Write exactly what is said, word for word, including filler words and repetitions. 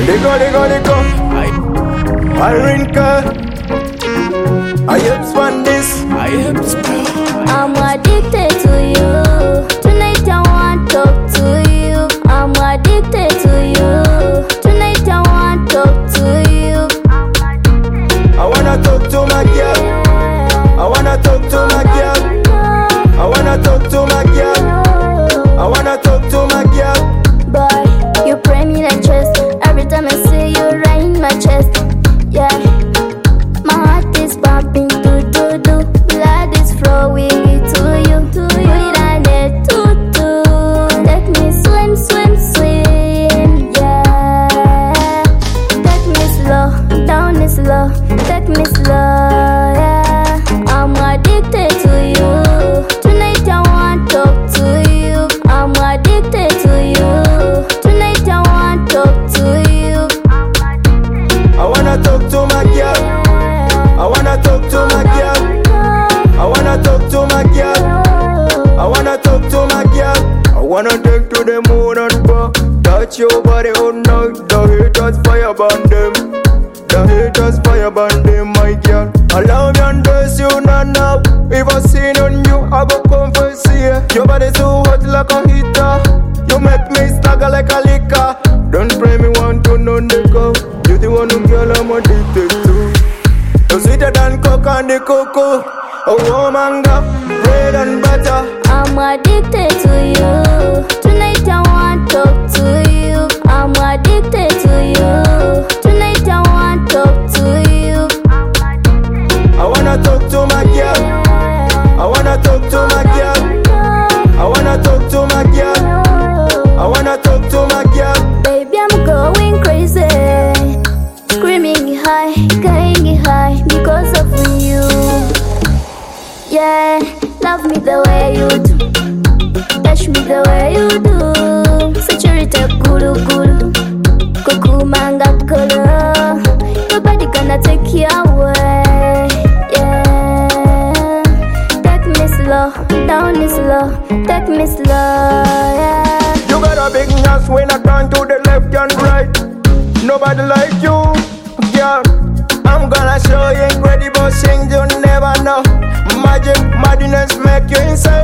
Ligo, ligo, ligo. Irinka. I am swan this. I am spell. I'm addicted to you. Tonight I want to talk to you. I'm addicted to you. Tonight I want to talk to you. I wanna talk to my girl. I wanna talk to my girl. I wanna talk to my girl. I wanna talk to my girl. Boy, you pray me like chest. Every time I see you right in my chest. Yeah, my heart is pumping, do do do. Blood is flowing to you. Put it on it, do do. Let me swim, swim, swim. Yeah, take me slow, down is slow. Take me slow. Yeah, I'm addicted to you. Tonight I want to talk to you. I'm addicted to you. Tonight I want to talk to you. I wanna talk to my girl. I wanna talk to my girl. I wanna talk to my girl. I wanna talk to my girl. I wanna take to the moon and back. Touch your body all night. The haters fire burn them. The haters fire burn them, my girl. Allow me and dress you now now. If I seen on you, I go confess here. Your body so hot like a heater. You make me stagger like a liquor. Don't pray me want to know nigga. You the one who girl I'm addicted to. You sweeter than coke and the cocoa. A woman got bread and butter. I'm addicted to you. Tonight I want to talk to you. I'm addicted to you. Tonight I want to talk to you. I wanna talk to my girl. I wanna talk to my girl. I wanna talk to my girl. I wanna talk to my girl. Baby, I'm going crazy. Screaming high, going high because of you. Yeah, love me the way you do. Touch me the way you do. Security guru guru. Kuku manga color. Nobody gonna take you away. Yeah, take me slow, down is slow. Take me slow. Yeah. You got a big ass when I turn to the left and right. Nobody like you, girl. I'm gonna show you incredible things you never know. Magic, madness make you insane.